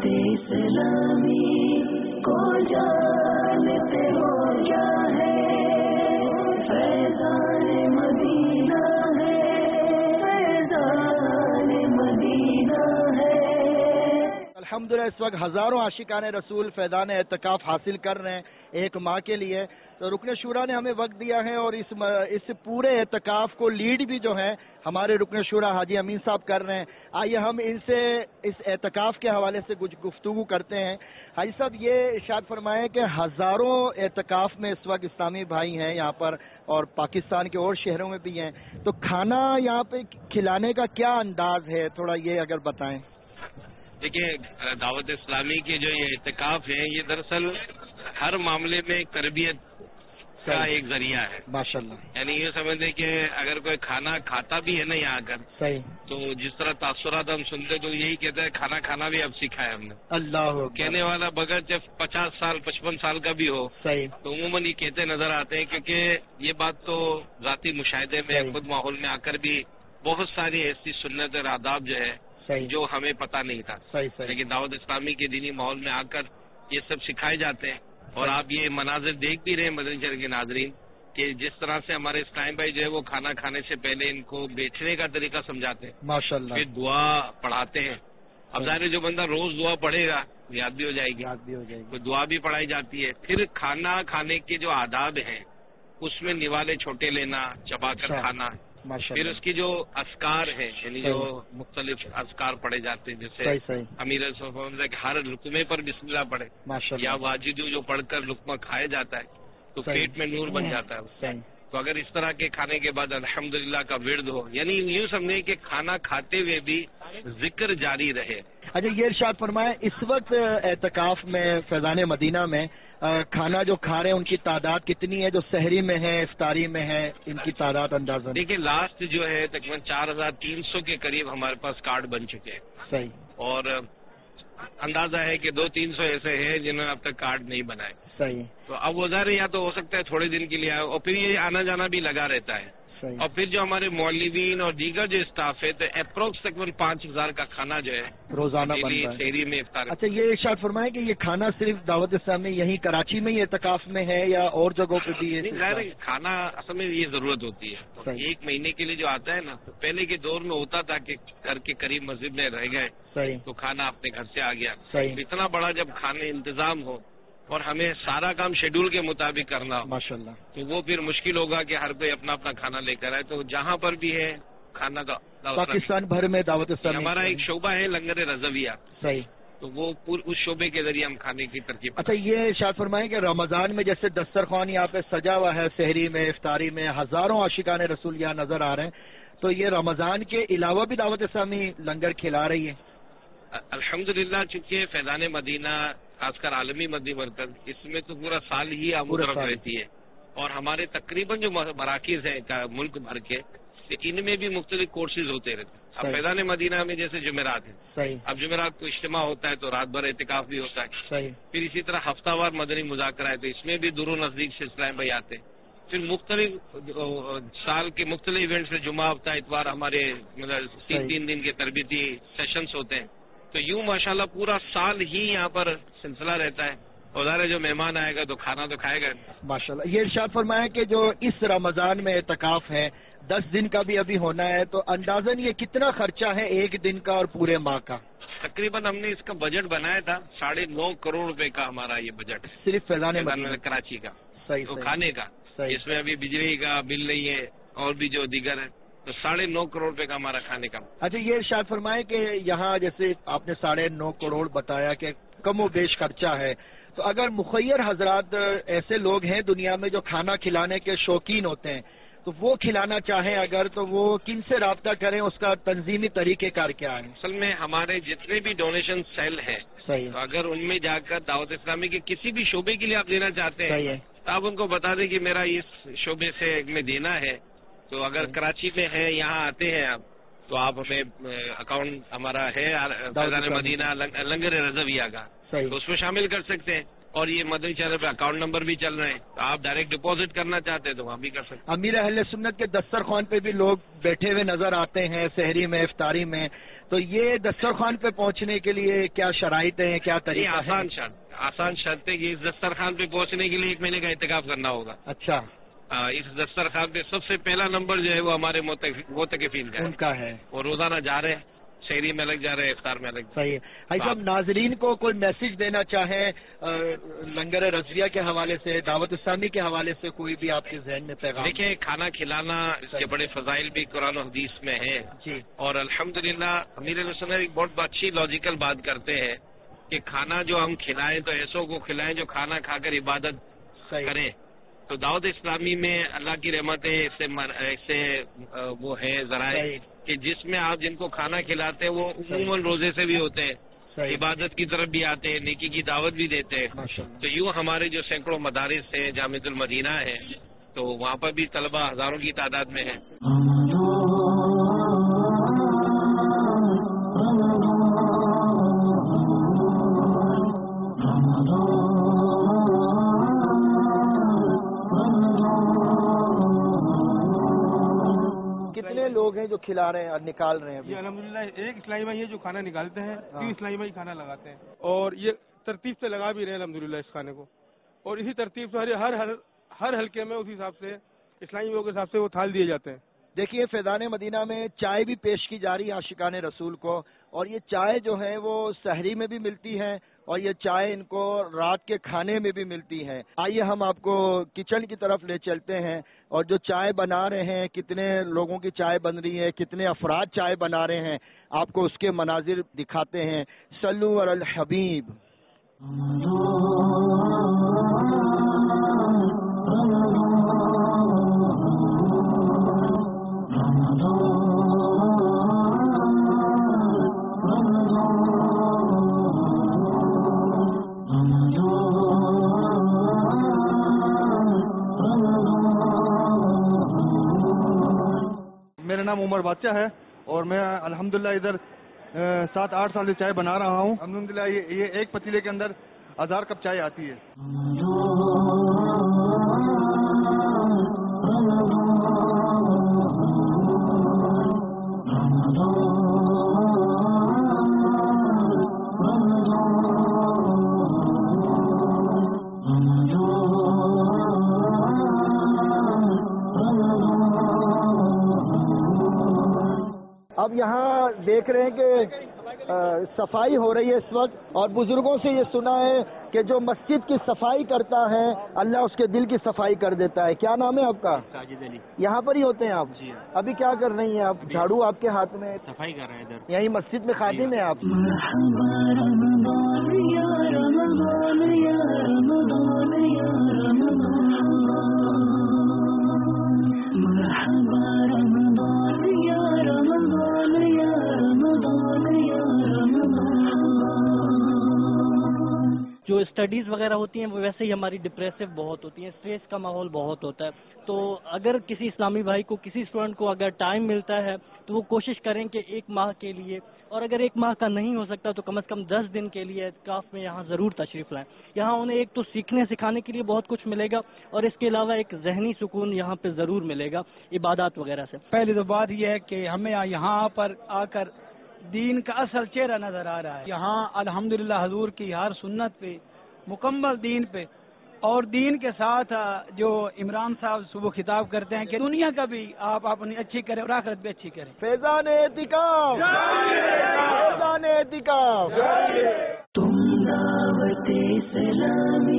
اسلامی کو جانتے ہو کیا ہے، فیضان مدینہ ہے، فیضان مدینہ ہے۔ الحمدللہ اس وقت ہزاروں عاشقان رسول فیضان اعتکاف حاصل کر رہے ہیں ایک ماہ کے لیے، تو رکن شورا نے ہمیں وقت دیا ہے اور اس پورے اعتکاف کو لیڈ بھی جو ہے ہمارے رکن شورا حاجی امین صاحب کر رہے ہیں۔ آئیے ہم ان سے اس اعتکاف کے حوالے سے کچھ گفتگو کرتے ہیں۔ حاجی صاحب یہ ارشاد فرمائیں کہ ہزاروں اعتکاف میں اس وقت اسلامی بھائی ہیں یہاں پر اور پاکستان کے اور شہروں میں بھی ہیں، تو کھانا یہاں پہ کھلانے کا کیا انداز ہے، تھوڑا یہ اگر بتائیں۔ دیکھیے دعوت اسلامی کے جو یہ اعتکاف ہیں یہ دراصل ہر معاملے میں تربیت کا ایک ذریعہ ہے ماشاءاللہ، یعنی یہ سمجھتے کہ اگر کوئی کھانا کھاتا بھی ہے نا یہاں کر صحیح، تو جس طرح تاثرات ہم سنتے تو یہی کہتا ہے کھانا کھانا بھی اب سیکھا ہے ہم نے۔ اللہ کہنے والا بغیر جب 50 سال 55 سال کا بھی ہو صحیح، تو عموماً یہ کہتے نظر آتے ہیں، کیونکہ یہ بات تو ذاتی مشاہدے میں خود ماحول میں آ کر بھی بہت ساری ایسی سنت اور آداب جو ہے جو ہمیں پتہ نہیں تھا، لیکن دعوت اسلامی کے دینی ماحول میں آ کر یہ سب سکھائے جاتے ہیں۔ اور آپ یہ مناظر دیکھ بھی رہے ہیں مدنی چینل کے ناظرین کہ جس طرح سے ہمارے اسلام بھائی جو ہے وہ کھانا کھانے سے پہلے ان کو بیٹھنے کا طریقہ سمجھاتے ہیں، ماشاءاللہ، پھر دعا پڑھاتے ہیں۔ اب ظاہر جو بندہ روز دعا پڑھے گا یاد بھی ہو جائے گی، تو دعا بھی پڑھائی جاتی ہے۔ پھر کھانا کھانے کے جو آداب ہیں اس میں نوالے چھوٹے لینا، چبا کر کھانا، پھر اس کی جو اذکار ہے یعنی جو مختلف اذکار پڑھے جاتے ہیں، جیسے امیر ہر لقمے پر بسم اللہ پڑھے یا واجدو جو پڑھ کر لقمہ کھایا جاتا ہے تو پیٹ میں نور بن جاتا ہے۔ تو اگر اس طرح کے کھانے کے بعد الحمدللہ کا ورد ہو، یعنی یوں سمجھے کہ کھانا کھاتے ہوئے بھی ذکر جاری رہے۔ اچھا یہ ارشاد فرمائیں اس وقت اعتکاف میں فیضان مدینہ میں کھانا جو کھا رہے ہیں ان کی تعداد کتنی ہے، جو سحری میں ہے افطاری میں ہے، ان کی تعداد اندازہ؟ دیکھیے لاسٹ جو ہے تقریباً 4300 کے قریب ہمارے پاس کارڈ بن چکے ہیں، صحیح، اور اندازہ ہے کہ 200-300 ایسے ہیں جنہوں نے اب تک کارڈ نہیں بنائے، صحیح، تو اب وہ ظاہر یا تو ہو سکتا ہے تھوڑے دن کے لیے آئے، اور پھر یہ آنا جانا بھی لگا رہتا ہے، اور پھر جو ہمارے مولوین اور دیگر جو اسٹاف ہے تو اپروکس تقریباً 5000 کا کھانا جو ہے روزانہ بن رہا ہے شہری میں افطار۔ اچھا یہ ارشاد فرمائیں کہ یہ کھانا صرف دعوت اسلامی یہیں کراچی میں ہی اعتکاف میں ہے یا اور جگہوں پہ بھی ہے؟ ظاہر کھانا اصل میں یہ ضرورت ہوتی ہے، ایک مہینے کے لیے جو آتا ہے نا، تو پہلے کے دور میں ہوتا تھا کہ گھر کے قریب مسجد میں رہ گئے صحیح، تو کھانا اپنے گھر سے آ گیا، صحیح، اتنا بڑا جب کھانے انتظام ہو اور ہمیں سارا کام شیڈول کے مطابق کرنا ہو ماشاءاللہ، تو وہ پھر مشکل ہوگا کہ ہر کوئی اپنا اپنا کھانا لے کر آئے، تو جہاں پر بھی ہے کھانا کا پاکستان بھر میں دعوت اسلامی ہمارا ایک شعبہ ہے لنگر رضویہ، صحیح، تو وہ اس شعبے کے ذریعے ہم کھانے کی ترکیب۔ اچھا یہ ارشاد فرمائیں کہ رمضان میں جیسے دسترخوان یہاں پہ سجا ہوا ہے، سحری میں افطاری میں ہزاروں عاشقان رسول یہاں نظر آ رہے ہیں، تو یہ رمضان کے علاوہ بھی دعوت اسلامی لنگر کھلا رہی ہے؟ الحمدللہ چونکہ فیضان مدینہ خاص کر عالمی مدنی مرکز اس میں تو پورا سال ہی آمد رفت رہتی ہے، اور ہمارے تقریباً جو مراکز ہیں ملک بھر کے ان میں بھی مختلف کورسز ہوتے رہتے ہیں۔ اب فیضان مدینہ میں جیسے جمعرات ہے، صحیح، اب جمعرات کو اجتماع ہوتا ہے تو رات بھر اعتکاف بھی ہوتا ہے، صحیح، پھر اسی طرح ہفتہ وار مدنی مذاکرہ ہے تو اس میں بھی دور و نزدیک سے اسلام بھائی آتے ہیں، پھر مختلف سال کے مختلف ایونٹس سے جمعہ ہفتہ اتوار ہمارے تین دن کے تربیتی سیشنز ہوتے ہیں، تو یوں ماشاءاللہ پورا سال ہی یہاں پر سلسلہ رہتا ہے، اور ظاہر جو مہمان آئے گا تو کھانا تو کھائے گا ماشاءاللہ۔ یہ ارشاد فرمایا کہ جو اس رمضان میں اعتکاف ہے 10 دن کا بھی ابھی ہونا ہے، تو اندازاً یہ کتنا خرچہ ہے ایک دن کا اور پورے ماہ کا؟ تقریباً ہم نے اس کا بجٹ بنایا تھا 9.5 کروڑ روپے کا ہمارا یہ بجٹ صرف فیضان کراچی کا، صحیح، تو کھانے کا، اس میں ابھی بجلی کا بل نہیں ہے اور بھی جو دیگر ہے، تو 9.5 کروڑ روپے کا ہمارا کھانے کا۔ اچھا یہ ارشاد فرمائے کہ یہاں جیسے آپ نے 9.5 کروڑ بتایا کہ کم و بیش خرچہ ہے، تو اگر مخیر حضرات ایسے لوگ ہیں دنیا میں جو کھانا کھلانے کے شوقین ہوتے ہیں تو وہ کھلانا چاہیں اگر، تو وہ کن سے رابطہ کریں، اس کا تنظیمی طریقہ کار کیا ہے؟ اصل میں ہمارے جتنے بھی ڈونیشن سیل ہیں، صحیح، تو اگر ان میں جا کر دعوت اسلامی کے کسی بھی شعبے کے لیے آپ دینا چاہتے صحیح ہیں ہے، تو آپ ان کو بتا دیں کہ میرا اس شعبے سے میں دینا ہے، تو اگر کراچی میں ہے یہاں آتے ہیں آپ تو آپ ہمیں اکاؤنٹ ہمارا ہے فیضان مدینہ لنگر رضویہ کا، تو اس میں شامل کر سکتے ہیں، اور یہ مدنی چینل پہ اکاؤنٹ نمبر بھی چل رہے ہیں، تو آپ ڈائریکٹ ڈپازٹ کرنا چاہتے ہیں تو وہاں بھی کر سکتے ہیں۔ امیر اہل سنت کے دسترخوان پہ بھی لوگ بیٹھے ہوئے نظر آتے ہیں سحری میں افطاری میں، تو یہ دسترخوان پہ پہنچنے کے لیے کیا شرائط ہیں، کیا یہ طریقہ ہے؟ آسان شرط ہے کہ اس دسترخوان پہ پہنچنے کے لیے 1 مہینے کا اعتکاف کرنا ہوگا. اچھا، اس دسترخوان پہ سب سے پہلا نمبر جو ہے وہ ہمارے معتکفین کا ان کا ہے. وہ روزانہ جا رہے ہیں، شہری میں لگ جا رہے ہیں، افطار میں لگ. صحیح ہے. بھائی صاحب، ناظرین کو کوئی میسج دینا چاہیں لنگر رضویہ کے حوالے سے، دعوت اسلامی کے حوالے سے، کوئی بھی آپ کے ذہن میں پیغام؟ دیکھیں، کھانا کھلانا اس کے بڑے فضائل بھی قرآن و حدیث میں ہیں جی. اور اور الحمدللہ امیر علیہ السلام ایک بہت اچھی لاجیکل بات کرتے ہیں کہ کھانا جو ہم کھلائیں تو ایسوں کو کھلائیں جو کھانا کھا کر عبادت کریں. تو دعوت اسلامی میں اللہ کی رحمتیں اس سے وہ ہے ذرائع کہ جس میں آپ جن کو کھانا کھلاتے ہیں وہ عموماً روزے سے بھی ہوتے ہیں، عبادت کی طرف بھی آتے ہیں، نیکی کی دعوت بھی دیتے ہیں. تو یوں ہمارے جو سینکڑوں مدارس ہیں، جامعۃ المدینہ ہے، تو وہاں پر بھی طلبہ ہزاروں کی تعداد میں ہیں. کتنے لوگ ہیں جو کھلا رہے ہیں اور نکال رہے ہیں؟ یہ الحمدللہ ایک اسلامی بھائی ہے جو کھانا نکالتے ہیں، 3 اسلامی بھائی کھانا لگاتے ہیں، اور یہ ترتیب سے لگا بھی رہے ہیں الحمدللہ اس کھانے کو. اور اسی ترتیب سے ہر حلقے میں اسی حساب سے اسلامی بھائیوں کے حساب سے وہ تھال دیے جاتے ہیں. دیکھیے، فیضان مدینہ میں چائے بھی پیش کی جا رہی ہے عاشقان رسول کو، اور یہ چائے جو ہے وہ سحری میں بھی ملتی ہے اور یہ چائے ان کو رات کے کھانے میں بھی ملتی ہے. آئیے ہم آپ کو کچن کی طرف لے چلتے ہیں اور جو چائے بنا رہے ہیں، کتنے لوگوں کی چائے بن رہی ہے، کتنے افراد چائے بنا رہے ہیں، آپ کو اس کے مناظر دکھاتے ہیں. صلو علی الحبیب. میرا نام عمر بادشاہ ہے اور میں الحمدللہ ادھر 7-8 سال سے چائے بنا رہا ہوں. الحمدللہ یہ ایک پتیلے کے اندر 1000 کپ چائے آتی ہے. اب یہاں دیکھ رہے ہیں کہ صفائی ہو رہی ہے اس وقت، اور بزرگوں سے یہ سنا ہے کہ جو مسجد کی صفائی کرتا ہے اللہ اس کے دل کی صفائی کر دیتا ہے. کیا نام ہے آپ کا؟ ساجد علی. یہاں پر ہی ہوتے ہیں آپ؟ جی. ابھی کیا کر رہی ہیں آپ؟ جھاڑو آپ کے ہاتھ میں، صفائی کر رہے ہیں ادھر. یہی مسجد میں خادم ہیں آپ؟ جو اسٹڈیز وغیرہ ہوتی ہیں وہ ویسے ہی ہماری ڈپریسو بہت ہوتی ہیں، اسٹریس کا ماحول بہت ہوتا ہے. تو اگر کسی اسلامی بھائی کو، کسی اسٹوڈنٹ کو اگر ٹائم ملتا ہے تو وہ کوشش کریں کہ 1 ماہ کے لیے، اور اگر 1 ماہ کا نہیں ہو سکتا تو کم از کم 10 دن کے لیے اعتکاف میں یہاں ضرور تشریف لائیں. یہاں انہیں ایک تو سیکھنے سکھانے کے لیے بہت کچھ ملے گا، اور اس کے علاوہ ایک ذہنی سکون یہاں پہ ضرور ملے گا عبادات وغیرہ سے. پہلی تو بات یہ ہے کہ ہمیں یہاں پر آ کر دین کا اصل چہرہ نظر آ رہا ہے. یہاں الحمدللہ حضور کی ہر سنت پہ، مکمل دین پہ، اور دین کے ساتھ جو عمران صاحب صبح خطاب کرتے ہیں کہ دنیا کا بھی آپ اپنی اچھی کریں اور آخرت بھی اچھی کریں. فیضان اعتکاف، فیضان اعتکاف. تم دعوت اسلامی